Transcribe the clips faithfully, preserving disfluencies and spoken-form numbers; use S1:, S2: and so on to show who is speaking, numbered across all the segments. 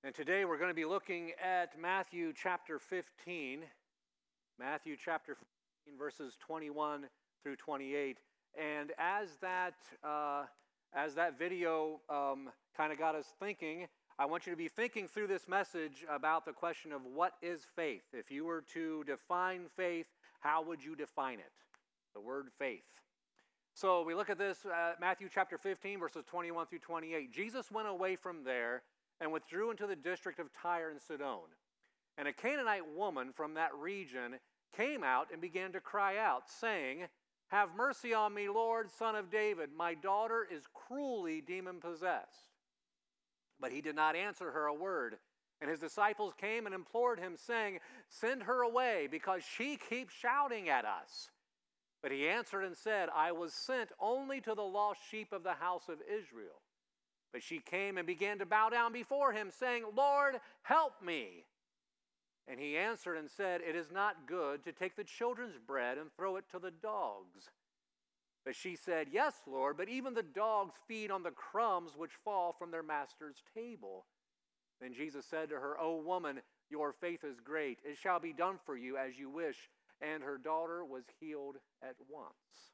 S1: And today we're going to be looking at Matthew chapter fifteen. Matthew chapter fifteen, verses twenty-one through twenty-eight. And as that uh, as that video um, kind of got us thinking, I want you to be thinking through this message about the question of what is faith. If you were to define faith, how would you define it? The word faith. So we look at this, uh, Matthew chapter fifteen, verses twenty-one through twenty-eight. Jesus went away from there and withdrew into the district of Tyre and Sidon. And a Canaanite woman from that region came out and began to cry out, saying, "Have mercy on me, Lord, Son of David. My daughter is cruelly demon-possessed." But he did not answer her a word. And his disciples came and implored him, saying, "Send her away, because she keeps shouting at us." But he answered and said, "I was sent only to the lost sheep of the house of Israel." But she came and began to bow down before him, saying, "Lord, help me." And he answered and said, "It is not good to take the children's bread and throw it to the dogs." But she said, "Yes, Lord, but even the dogs feed on the crumbs which fall from their master's table." Then Jesus said to her, "O woman, your faith is great. It shall be done for you as you wish." And her daughter was healed at once.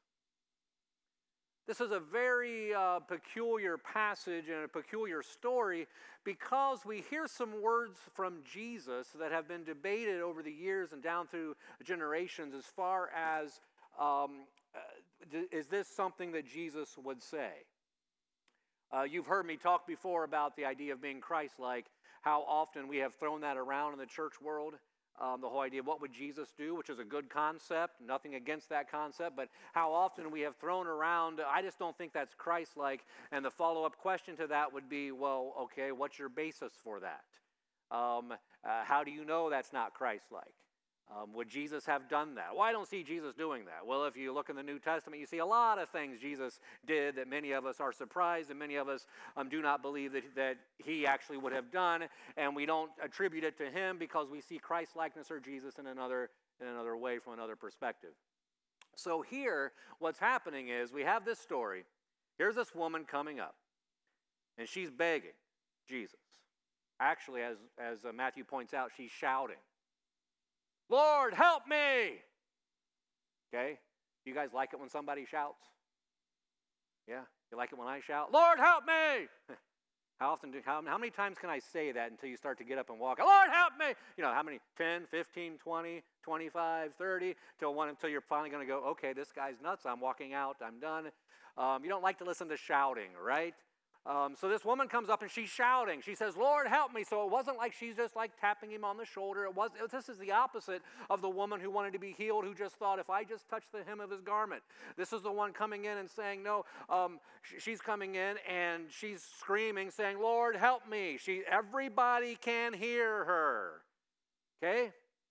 S1: This is a very uh, peculiar passage and a peculiar story because we hear some words from Jesus that have been debated over the years and down through generations as far as um, uh, is this something that Jesus would say? Uh, you've heard me talk before about the idea of being Christ-like, how often we have thrown that around in the church world. Um, the whole idea of what would Jesus do, which is a good concept, nothing against that concept, but how often we have thrown around, I just don't think that's Christ-like, and the follow-up question to that would be, well, okay, what's your basis for that? Um, uh, how do you know that's not Christ-like? Um, would Jesus have done that? Well, I don't see Jesus doing that. Well, if you look in the New Testament, you see a lot of things Jesus did that many of us are surprised and many of us um, do not believe that, that he actually would have done, and we don't attribute it to him because we see Christ-likeness or Jesus in another, in another way from another perspective. So here, what's happening is we have this story. Here's this woman coming up, and she's begging Jesus. Actually, as, as uh, Matthew points out, she's shouting, "Lord, help me!" Okay? Do you guys like it when somebody shouts? Yeah? You like it when I shout? "Lord, help me!" How often do, how, how many times can I say that until you start to get up and walk? "Lord, help me!" You know, how many? ten, fifteen, twenty, twenty-five, thirty, till one, until you're finally going to go, okay, this guy's nuts. I'm walking out. I'm done. Um, you don't like to listen to shouting, right? Um, so this woman comes up and she's shouting. She says, "Lord, help me." So it wasn't like she's just like tapping him on the shoulder. It was. It, this is the opposite of the woman who wanted to be healed, who just thought, if I just touch the hem of his garment. This is the one coming in and saying, no, um, sh- she's coming in and she's screaming, saying, "Lord, help me." She, everybody can hear her. Okay?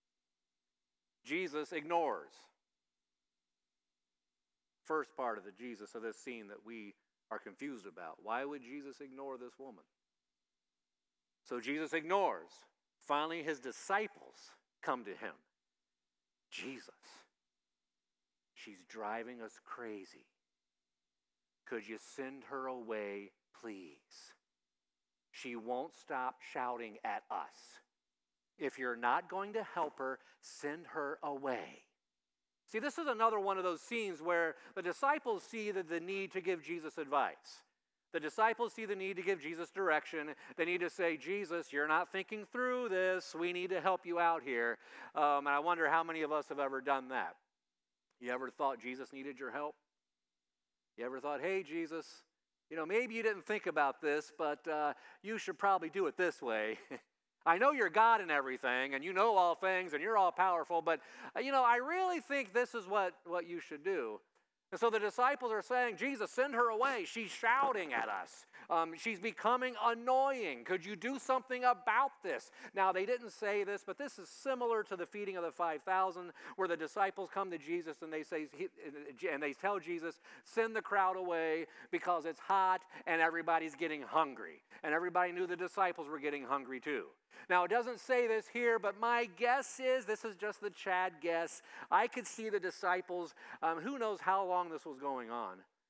S1: Jesus ignores. First part of the Jesus of this scene that we are confused about. Why would Jesus ignore this woman? So Jesus ignores. Finally, his disciples come to him. "Jesus, she's driving us crazy. Could you send her away, please? She won't stop shouting at us. If you're not going to help her, send her away." See, this is another one of those scenes where the disciples see the, the need to give Jesus advice. The disciples see the need to give Jesus direction. They need to say, "Jesus, you're not thinking through this. We need to help you out here." Um, and I wonder how many of us have ever done that. You ever thought Jesus needed your help? You ever thought, "Hey, Jesus, you know, maybe you didn't think about this, but uh, you should probably do it this way. I know you're God and everything, and you know all things, and you're all powerful, but, uh, you know, I really think this is what, what you should do." And so the disciples are saying, "Jesus, send her away. She's shouting at us. Um, she's becoming annoying. Could you do something about this?" Now, they didn't say this, but this is similar to the feeding of the five thousand, where the disciples come to Jesus and they say, and they tell Jesus, "Send the crowd away because it's hot and everybody's getting hungry." And everybody knew the disciples were getting hungry too. Now, it doesn't say this here, but my guess is, this is just the Chad guess, I could see the disciples, um, who knows how long this was going on.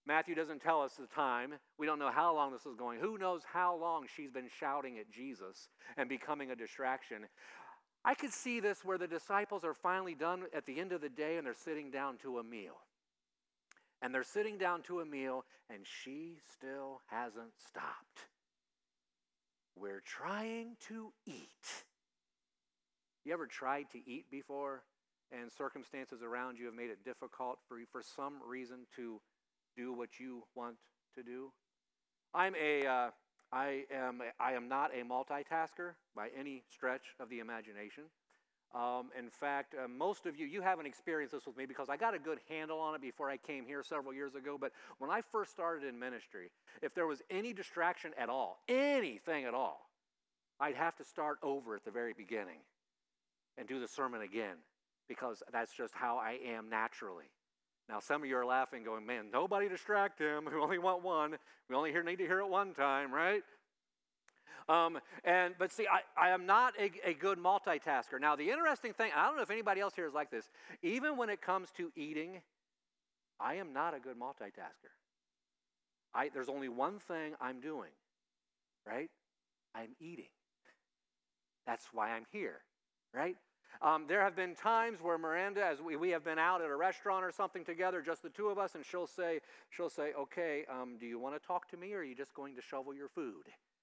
S1: Matthew doesn't tell us the time. We don't know how long this is going. Who knows how long she's been shouting at Jesus and becoming a distraction. I could see this where the disciples are finally done at the end of the day and they're sitting down to a meal. And they're sitting down to a meal and she still hasn't stopped. We're trying to eat. You ever tried to eat before and circumstances around you have made it difficult for you for some reason to do what you want to do? I'm a, uh, I am, I am not a multitasker by any stretch of the imagination. Um, in fact, uh, most of you, you haven't experienced this with me because I got a good handle on it before I came here several years ago. But when I first started in ministry, if there was any distraction at all, anything at all, I'd have to start over at the very beginning and do the sermon again because that's just how I am naturally. Now, some of you are laughing, going, man, nobody distract him. We only want one. We only hear, need to hear it one time, right? Um, and But see, I, I am not a, a good multitasker. Now, the interesting thing, I don't know if anybody else here is like this. Even when it comes to eating, I am not a good multitasker. I, there's only one thing I'm doing, right? I'm eating. That's why I'm here, right? Um, there have been times where Miranda, as we, we have been out at a restaurant or something together, just the two of us, and she'll say, she'll say, okay, um, do you want to talk to me or are you just going to shovel your food?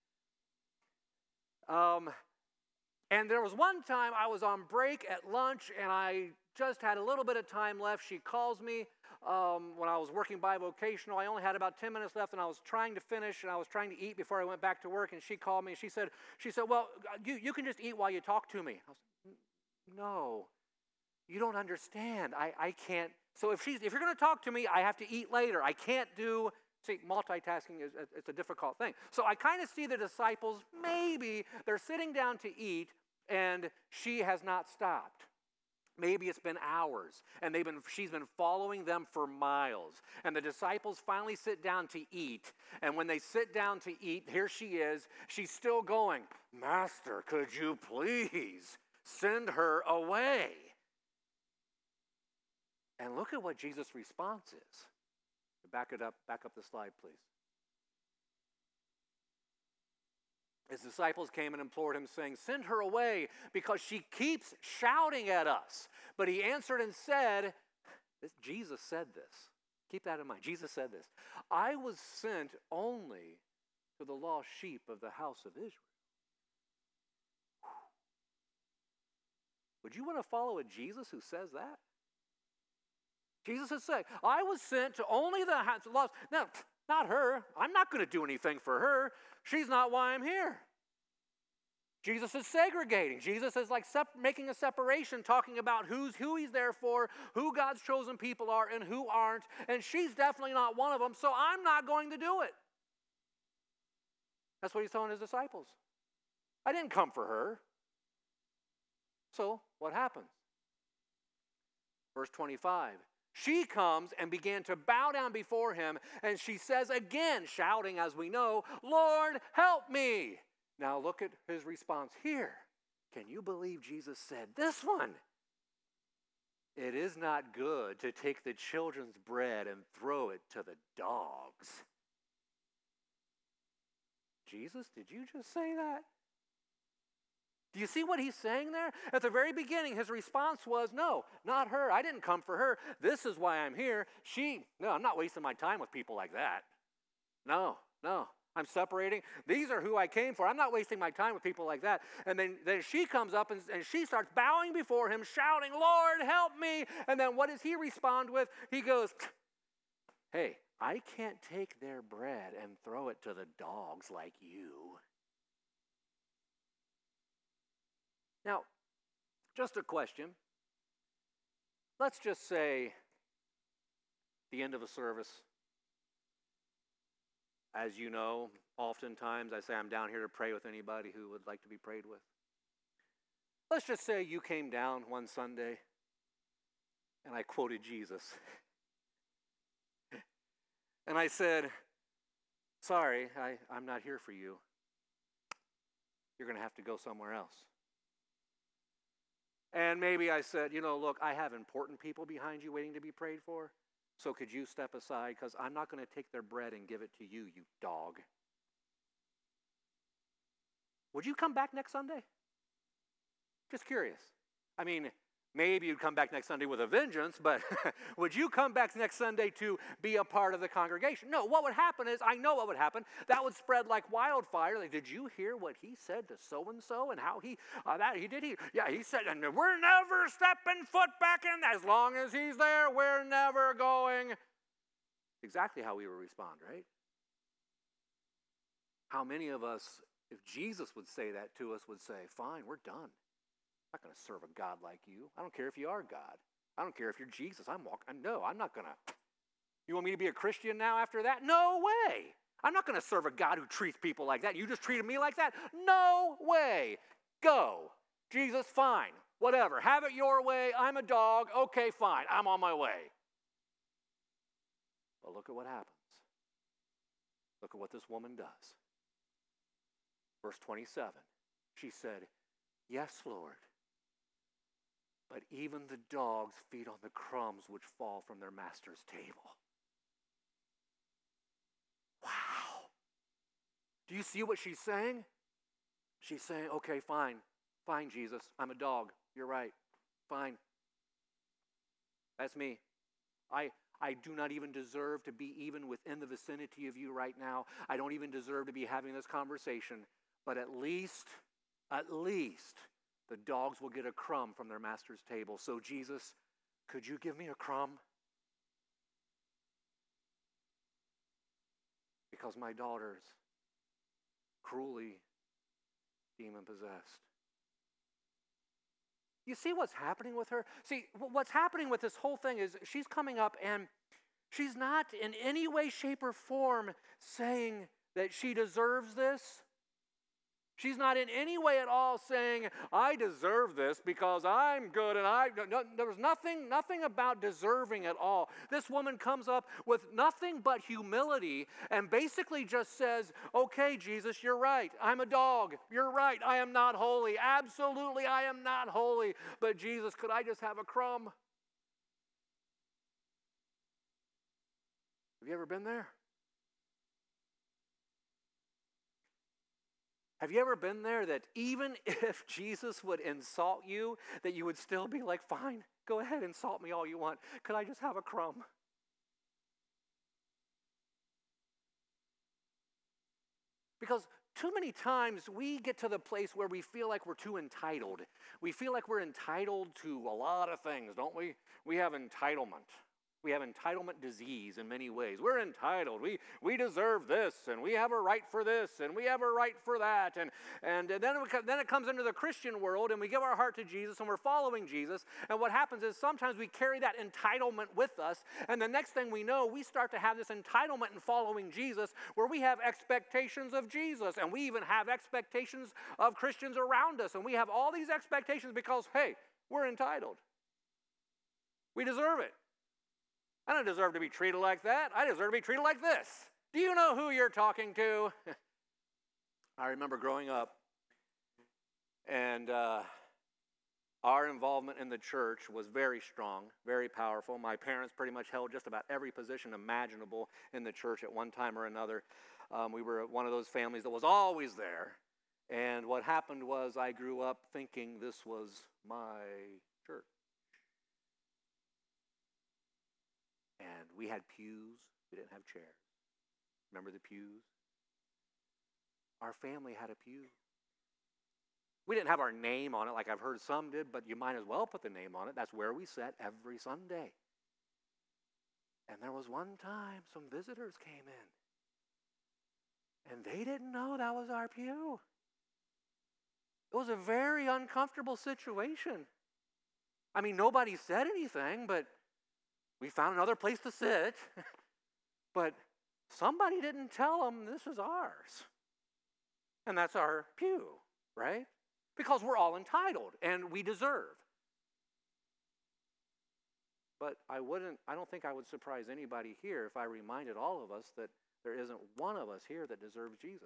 S1: Um, and there was one time I was on break at lunch and I just had a little bit of time left. She calls me um, when I was working bivocational. I only had about ten minutes left and I was trying to finish and I was trying to eat before I went back to work. And she called me and she said, she said, well, you, you can just eat while you talk to me. I was, no, you don't understand. I, I can't. So if she's if you're going to talk to me, I have to eat later. I can't do, see, multitasking is it's a difficult thing. So I kind of see the disciples, maybe they're sitting down to eat and she has not stopped. Maybe it's been hours and they've been she's been following them for miles. And the disciples finally sit down to eat. And when they sit down to eat, here she is. She's still going, Master, could you please send her away? And look at what Jesus' response is. Back it up, back up the slide, please. His disciples came and implored him, saying, send her away, because she keeps shouting at us. But he answered and said, this, Jesus said this. Keep that in mind. Jesus said this. I was sent only to the lost sheep of the house of Israel. Would you want to follow a Jesus who says that? Jesus is saying, I was sent to only the house of lost. Now, not her. I'm not going to do anything for her. She's not why I'm here. Jesus is segregating. Jesus is like sep- making a separation, talking about who's who he's there for, who God's chosen people are, and who aren't. And she's definitely not one of them, so I'm not going to do it. That's what he's telling his disciples. I didn't come for her. So what happens? Verse twenty-five. She comes and began to bow down before him, and she says again, shouting as we know, Lord, help me. Now look at his response here. Can you believe Jesus said this one? It is not good to take the children's bread and throw it to the dogs. Jesus, did you just say that? Do you see what he's saying there? At the very beginning, his response was, no, not her. I didn't come for her. This is why I'm here. She, no, I'm not wasting my time with people like that. No, no, I'm separating. These are who I came for. I'm not wasting my time with people like that. And then, then she comes up and, and she starts bowing before him, shouting, Lord, help me. And then what does he respond with? He goes, hey, I can't take their bread and throw it to the dogs like you. Now, just a question. Let's just say the end of a service. As you know, oftentimes I say I'm down here to pray with anybody who would like to be prayed with. Let's just say you came down one Sunday and I quoted Jesus. And I said, sorry, I, I'm not here for you. You're going to have to go somewhere else. And maybe I said, you know, look, I have important people behind you waiting to be prayed for. So could you step aside? Because I'm not going to take their bread and give it to you, you dog. Would you come back next Sunday? Just curious. I mean, maybe you'd come back next Sunday with a vengeance, but would you come back next Sunday to be a part of the congregation? No, what would happen is, I know what would happen. That would spread like wildfire. Like, did you hear what he said to so-and-so and how he, uh, that he did, he, yeah, he said, and we're never stepping foot back in. As long as he's there, we're never going. Exactly how we would respond, right? How many of us, if Jesus would say that to us, would say, fine, we're done. I'm not going to serve a God like you. I don't care if you are God. I don't care if you're Jesus. I'm walking. No, I'm not going to. You want me to be a Christian now after that? No way. I'm not going to serve a God who treats people like that. You just treated me like that? No way. Go. Jesus, fine. Whatever. Have it your way. I'm a dog. Okay, fine. I'm on my way. But look at what happens. Look at what this woman does. Verse twenty-seven. She said, yes, Lord. But even the dogs feed on the crumbs which fall from their master's table. Wow. Do you see what she's saying? She's saying, okay, fine. Fine, Jesus. I'm a dog. You're right. Fine. That's me. I, I do not even deserve to be even within the vicinity of you right now. I don't even deserve to be having this conversation. But at least, at least, the dogs will get a crumb from their master's table. So Jesus, could you give me a crumb? Because my daughter's cruelly demon-possessed. You see what's happening with her? See, what's happening with this whole thing is she's coming up and she's not in any way, shape, or form saying that she deserves this. She's not in any way at all saying, I deserve this because I'm good and I, no, there was nothing, nothing about deserving at all. This woman comes up with nothing but humility and basically just says, okay, Jesus, you're right. I'm a dog. You're right. I am not holy. Absolutely, I am not holy. But Jesus, could I just have a crumb? Have you ever been there? Have you ever been there that even if Jesus would insult you, that you would still be like, fine, go ahead, insult me all you want. Could I just have a crumb? Because too many times we get to the place where we feel like we're too entitled. We feel like we're entitled to a lot of things, don't we? We have entitlement. We have entitlement disease in many ways. We're entitled. We we deserve this, and we have a right for this, and we have a right for that. And, and, and then, it, then it comes into the Christian world, and we give our heart to Jesus, and we're following Jesus. And what happens is sometimes we carry that entitlement with us, and the next thing we know, we start to have this entitlement in following Jesus, where we have expectations of Jesus, and we even have expectations of Christians around us. And we have all these expectations because, hey, we're entitled. We deserve it. I don't deserve to be treated like that. I deserve to be treated like this. Do you know who you're talking to? I remember growing up, and uh, our involvement in the church was very strong, very powerful. My parents pretty much held just about every position imaginable in the church at one time or another. Um, we were one of those families that was always there. And what happened was I grew up thinking this was my church. And we had pews. We didn't have chairs. Remember the pews? Our family had a pew. We didn't have our name on it like I've heard some did, but you might as well put the name on it. That's where we sat every Sunday. And there was one time some visitors came in. And they didn't know that was our pew. It was a very uncomfortable situation. I mean, nobody said anything, but we found another place to sit, but somebody didn't tell them this is ours. And that's our pew, right? Because we're all entitled and we deserve. But I wouldn't, I don't think I would surprise anybody here if I reminded all of us that there isn't one of us here that deserves Jesus.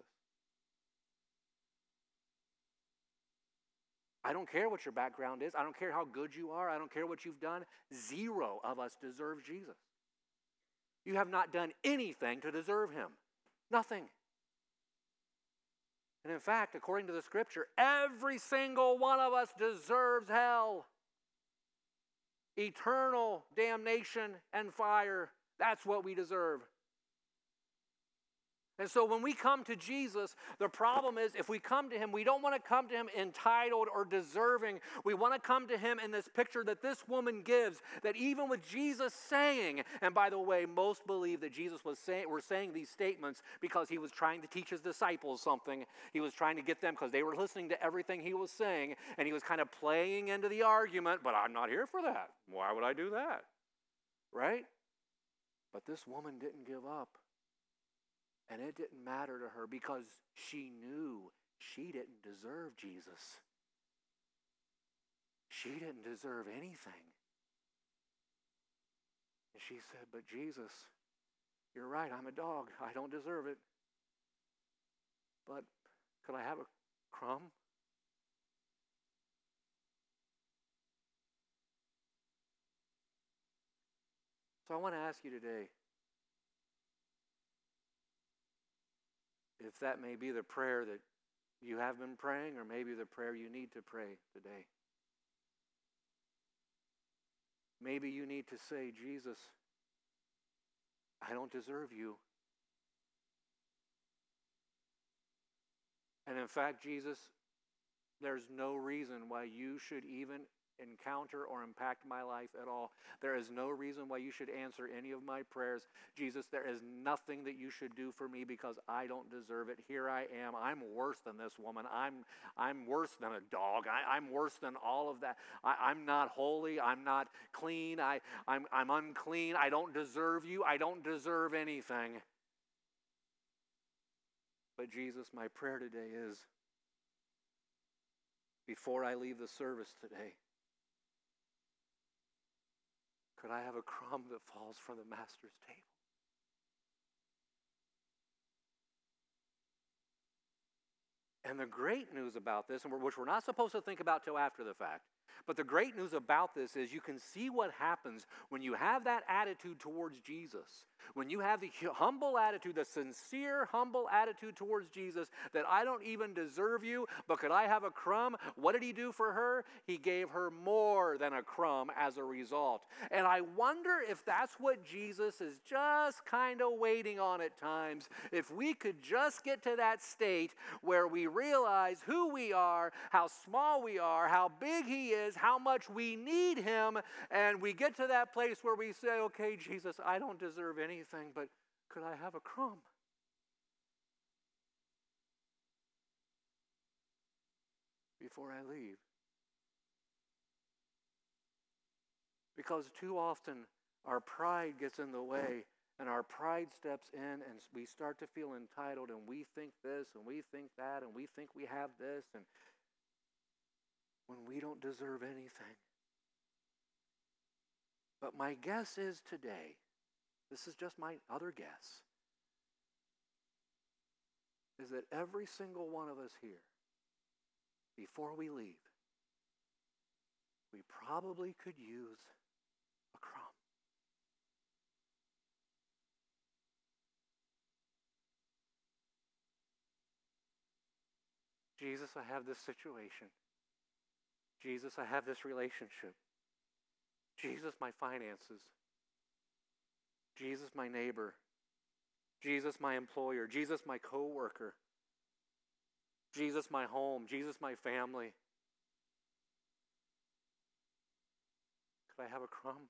S1: I don't care what your background is. I don't care how good you are. I don't care what you've done. Zero of us deserve Jesus. You have not done anything to deserve him. Nothing. And in fact, according to the scripture, every single one of us deserves hell. Eternal damnation and fire. That's what we deserve. And so when we come to Jesus, the problem is if we come to him, we don't want to come to him entitled or deserving. We want to come to him in this picture that this woman gives, that even with Jesus saying, and by the way, most believe that Jesus was saying, were saying these statements because he was trying to teach his disciples something. He was trying to get them, because they were listening to everything he was saying, and he was kind of playing into the argument, but I'm not here for that. Why would I do that? Right? But this woman didn't give up. And it didn't matter to her because she knew she didn't deserve Jesus. She didn't deserve anything. And she said, but Jesus, you're right, I'm a dog. I don't deserve it. But could I have a crumb? So I want to ask you today, if that may be the prayer that you have been praying, or maybe the prayer you need to pray today. Maybe you need to say, Jesus, I don't deserve you. And in fact, Jesus, there's no reason why you should even encounter or impact my life at all. There is no reason why you should answer any of my prayers. Jesus, there is nothing that you should do for me because I don't deserve it. Here I am. I'm worse than this woman. I'm I'm worse than a dog. I, I'm worse than all of that. I, I'm not holy. I'm not clean. I, I'm, I'm unclean. I don't deserve you. I don't deserve anything. But Jesus, my prayer today is, before I leave the service today, could I have a crumb that falls from the master's table? And the great news about this, and which we're not supposed to think about till after the fact, but the great news about this is you can see what happens when you have that attitude towards Jesus. When you have the humble attitude, the sincere, humble attitude towards Jesus, that I don't even deserve you, but could I have a crumb? What did he do for her? He gave her more than a crumb as a result. And I wonder if that's what Jesus is just kind of waiting on at times. If we could just get to that state where we realize who we are, how small we are, how big he is, how much we need him, and we get to that place where we say, okay, Jesus, I don't deserve anything, but could I have a crumb? Before I leave. Because too often our pride gets in the way, and our pride steps in, and we start to feel entitled, and we think this, and we think that, and we think we have this, and when we don't deserve anything. But my guess is today, this is just my other guess, is that every single one of us here, before we leave, we probably could use a crumb. Jesus, I have this situation. Jesus, I have this relationship. Jesus, my finances. Jesus, my neighbor. Jesus, my employer. Jesus, my coworker. Jesus, my home. Jesus, my family. Could I have a crumb?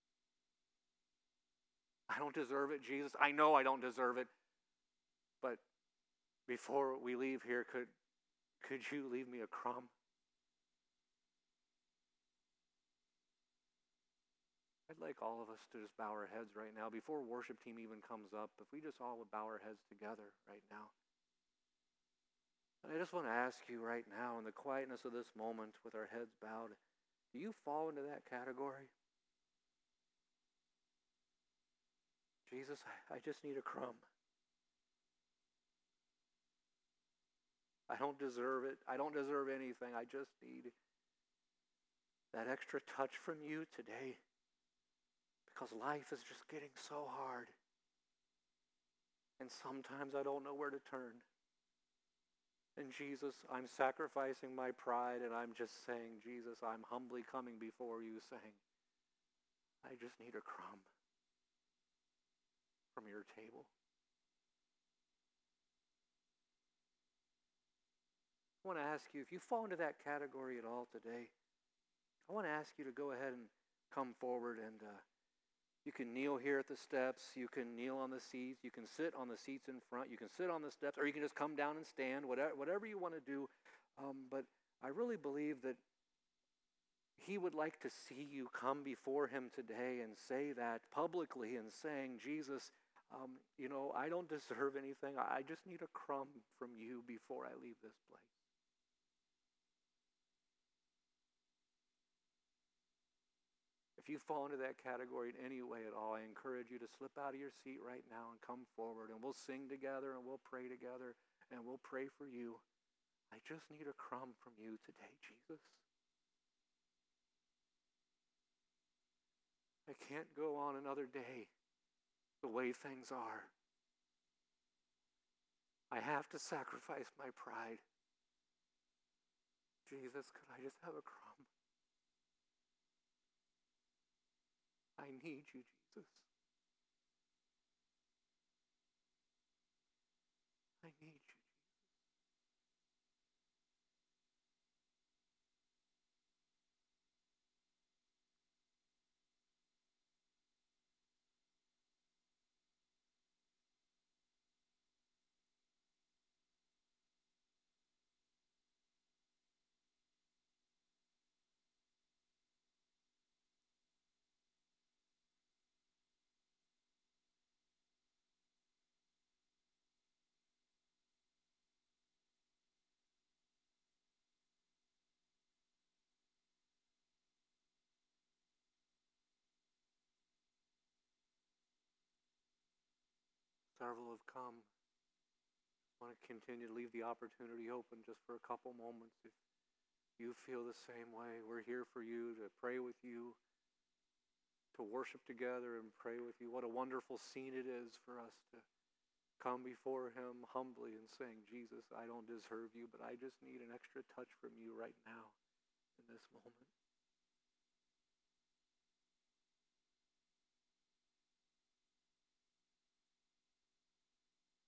S1: I don't deserve it, Jesus. I know I don't deserve it. But before we leave here, could, could you leave me a crumb? I'd like all of us to just bow our heads right now. Before worship team even comes up, if we just all would bow our heads together right now. And I just want to ask you right now, in the quietness of this moment, with our heads bowed, do you fall into that category? Jesus, I just need a crumb. I don't deserve it. I don't deserve anything. I just need that extra touch from you today. Because life is just getting so hard. And sometimes I don't know where to turn. And Jesus, I'm sacrificing my pride and I'm just saying, Jesus, I'm humbly coming before you saying, I just need a crumb from your table. I want to ask you, if you fall into that category at all today, I want to ask you to go ahead and come forward, and uh, you can kneel here at the steps, you can kneel on the seats, you can sit on the seats in front, you can sit on the steps, or you can just come down and stand, whatever, whatever you want to do. Um, but I really believe that he would like to see you come before him today and say that publicly and saying, Jesus, um, you know, I don't deserve anything. I just need a crumb from you before I leave this place. If you fall into that category in any way at all, I encourage you to slip out of your seat right now and come forward, and we'll sing together and we'll pray together and we'll pray for you. I just need a crumb from you today, Jesus. I can't go on another day the way things are. I have to sacrifice my pride. Jesus, could I just have a crumb? I need you, Jesus. I need you. Several have come. I want to continue to leave the opportunity open just for a couple moments. If you feel the same way, we're here for you, to pray with you, to worship together and pray with you. What a wonderful scene it is for us to come before him humbly and saying, Jesus, I don't deserve you, but I just need an extra touch from you right now in this moment.